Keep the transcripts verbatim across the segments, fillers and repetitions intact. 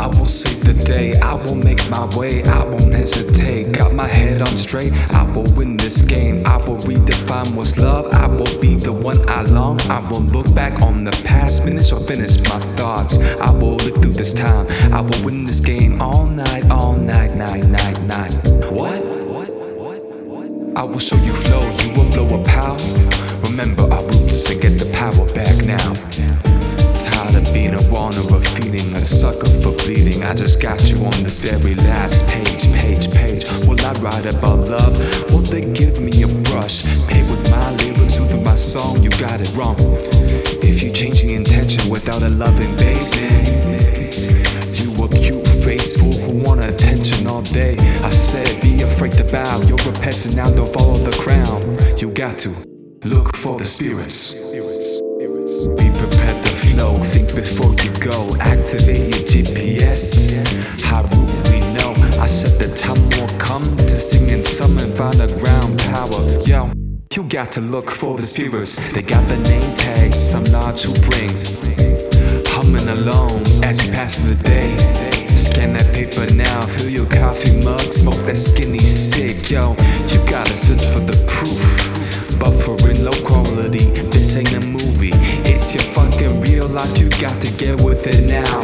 will save the day, I will make my way, I won't hesitate. Got my head on straight, I will win this game. I will redefine what's love, I will be the one I long. I will look back on the past minutes or finish my thoughts. I will live through this time, I will win this game all night, all night, night, night, night. What? I will show you flow, you will blow a pow. Remember our roots and get the power back now. Tired of being a wanderer, feeling a sucker for bleeding. I just got you on this very last page, page, page. Will I write about love? Will they give me a brush? Paint with my lyrics, soothing my song, you got it wrong. If you change the intention without a loving basin, you a cute faced fool who want attention all day. I said be afraid to bow, you're a peasant now, don't follow the crown. You got to look for the spirits. Be prepared to flow, think before you go. Activate your G P S. How would we know? I said the time will come to sing and summon, find a ground power. Yo, you got to look for the spirits. They got the name tags, some large who brings. Humming along as you pass through the day. Scan that paper now, fill your coffee mug, smoke that skinny cig. Yo, you gotta search for the proof. Buffering low quality, this ain't a movie. It's your fucking real life, you got to get with it now.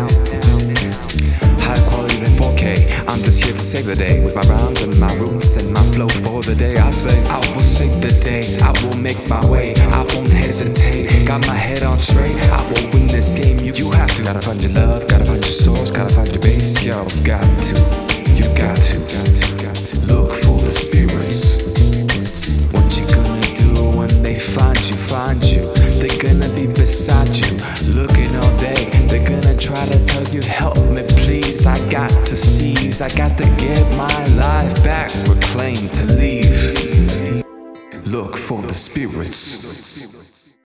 High quality than four K, I'm just here to save the day. With my rhymes and my roots and my flow for the day. I say, I will save the day, I will make my way, I won't hesitate. Got my head on straight, I will win this game. You, you have to, gotta find your love, gotta find your source, gotta find your base. Yo, got to, you got to, look for the spirits. What you gonna do when they find you, find you? They're gonna be beside you, looking all day. They're gonna try to tell you, help me please. I got to seize, I got to get my life back, reclaim to leave. Look for the spirits.